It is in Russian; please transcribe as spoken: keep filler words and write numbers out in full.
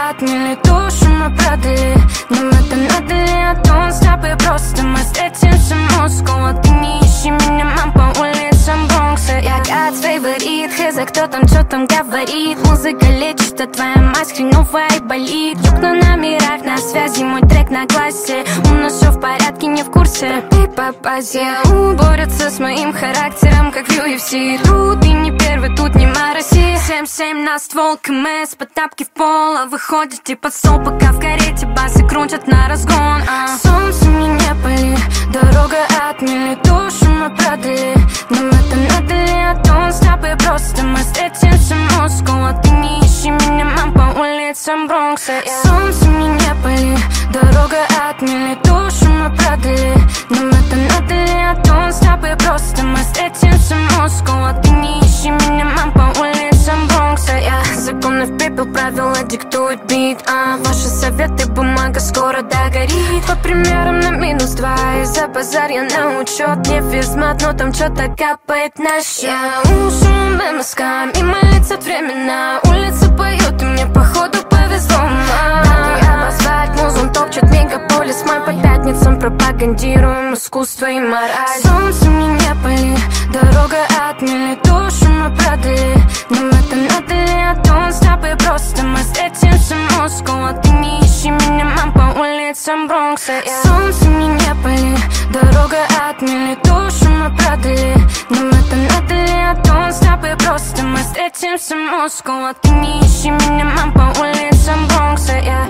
отмели, душу мы продали. Нам это надо ли, а то он с тобой просто. Мы встретимся в Москву, а ты не ищи меня, мам, по улицам Бронкса. Я God's favorite, хз, кто там, что там говорит. Музыка лечит, а твоя мать хреновая и болит. Юг на номерах, на связи, мой трек на классе. У нас все в порядке, не в курсе. Ты по базе, борются с моим характером, как в ю эф си. Тут и не первый, тут не мароси. семь-семь на ствол, КМС, по тапке в пол. А выходите под стол, пока в карете басы крутят на разгон. а. Солнце мне не пали, дорога отмели, душу мы продали. Нам это надо ли, а то он с тобой просто. Мы встретимся в Москву, а ты не ищи меня, мам, по улицам Бронкса. Солнце мне не пали, дорога отмели, душу мы продали. Нам это надо ли, а то он с тобой просто. Мы встретимся в Москву, а ты не ищи меня, мам, по улицам Бронкса. Законы в пепел, правила диктует бит. а Ваши советы, бумага скоро догорит. По примерам на минус два, из-за базарья на учет. Не физмат, но там что-то капает на счет. Я ушел в МСК, мимо летят времена. Улица поет, и мне походу повезло. Надо обозвать, музон топчет мегаполис. Мы по пятницам пропагандируем искусство и мораль. Солнце мне не пали, дорога отмели, душу мы продали. Нам это надо ли, а то он с тобой просто. Мы встретимся в Москву, а ты не ищи меня, мам, по улицам Бронкса. Солнце мне не пали, дорога отмели, душу мы продали. Нам это надо ли, а то он с тобой просто. Мы встретимся в Москву, а ты не ищи меня, мам, по улицам Бронкса.